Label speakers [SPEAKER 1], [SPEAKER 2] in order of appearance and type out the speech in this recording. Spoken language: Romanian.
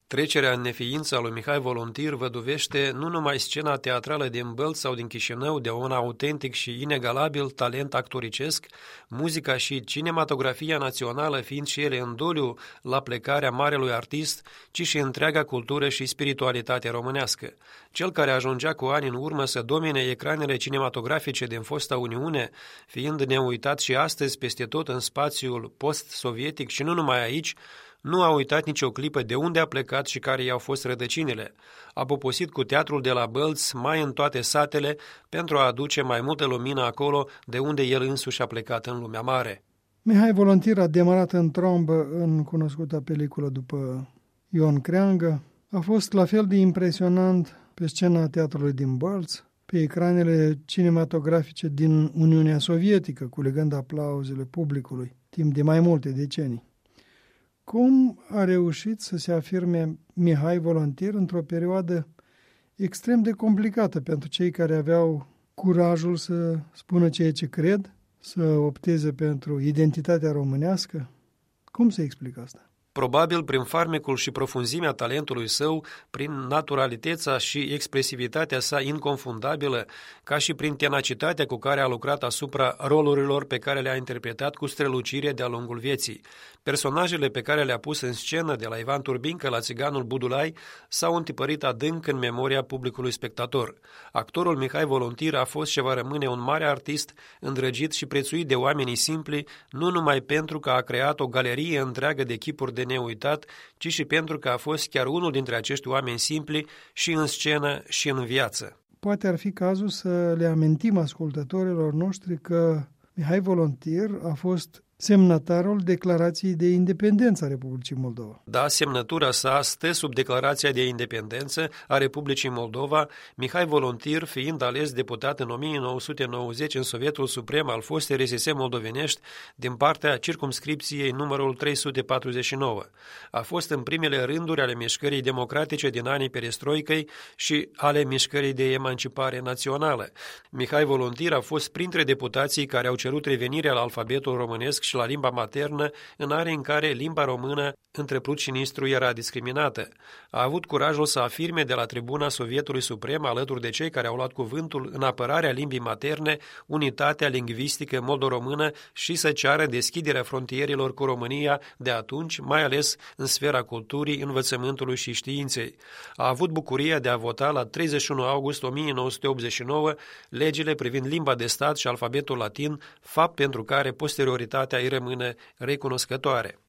[SPEAKER 1] Trecerea în neființă a lui Mihai Volontir văduvește nu numai scena teatrală din Bălți sau din Chișinău de un autentic și inegalabil talent actoricesc, muzica și cinematografia națională fiind și ele în doliu la plecarea marelui artist, ci și întreaga cultură și spiritualitate românească. Cel care ajungea cu ani în urmă să domine ecranele cinematografice din fosta Uniune, fiind neuitat și astăzi peste tot în spațiul post-sovietic și nu numai aici, nu a uitat nicio clipă de unde a plecat și care i-au fost rădăcinile. A poposit cu teatrul de la Bălți mai în toate satele pentru a aduce mai multă lumină acolo de unde el însuși a plecat în lumea mare.
[SPEAKER 2] Mihai Volontir a demarat în trombă în cunoscuta peliculă după Ion Creangă. A fost la fel de impresionant pe scena teatrului din Bălți, pe ecranele cinematografice din Uniunea Sovietică, culegând aplauzele publicului timp de mai multe decenii. Cum a reușit să se afirme Mihai Volontir într-o perioadă extrem de complicată pentru cei care aveau curajul să spună ceea ce cred, să opteze pentru identitatea românească? Cum se explică asta?
[SPEAKER 1] Probabil prin farmecul și profunzimea talentului său, prin naturalitatea și expresivitatea sa inconfundabilă, ca și prin tenacitatea cu care a lucrat asupra rolurilor pe care le-a interpretat cu strălucire de-a lungul vieții. Personajele pe care le-a pus în scenă, de la Ivan Turbincă la Țiganul Budulai, s-au întipărit adânc în memoria publicului spectator. Actorul Mihai Volontir a fost și va rămâne un mare artist, îndrăgit și prețuit de oamenii simpli, nu numai pentru că a creat o galerie întreagă de chipuri de neuitat, ci și pentru că a fost chiar unul dintre acești oameni simpli și în scenă și în viață.
[SPEAKER 2] Poate ar fi cazul să le amintim ascultătorilor noștri că Mihai Volontir a fost semnatarul declarației de independență a Republicii Moldova.
[SPEAKER 1] Da, semnătura sa stă sub declarația de independență a Republicii Moldova, Mihai Volontir fiind ales deputat în 1990 în Sovietul Suprem al fostei RSS moldovenești din partea circumscripției numărul 349. A fost în primele rânduri ale mișcării democratice din anii perestroicăi și ale mișcării de emancipare națională. Mihai Volontir a fost printre deputații care au cerut revenirea la alfabetul românesc și la limba maternă în anii în care limba română între prut și nistru era discriminată. A avut curajul să afirme de la tribuna Sovietului Suprem, alături de cei care au luat cuvântul în apărarea limbii materne, unitatea lingvistică moldo-română și să ceară deschiderea frontierilor cu România de atunci, mai ales în sfera culturii, învățământului și științei. A avut bucuria de a vota la 31 august 1989 legile privind limba de stat și alfabetul latin, fapt pentru care posterioritatea îi rămâne recunoscătoare.